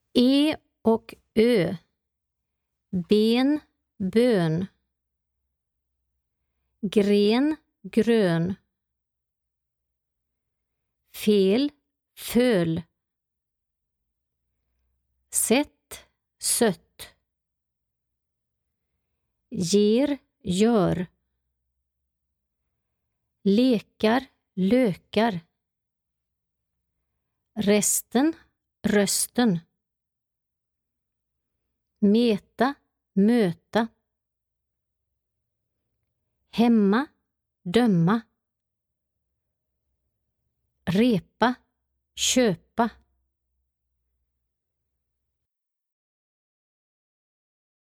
E och ö. Ben, bön. Gren, grön. Fel, föl. Sätt, sött. Ger, gör. Lekar, lökar. Resten, rösten. Meta, möta. Hemma, döma. Repa, köpa.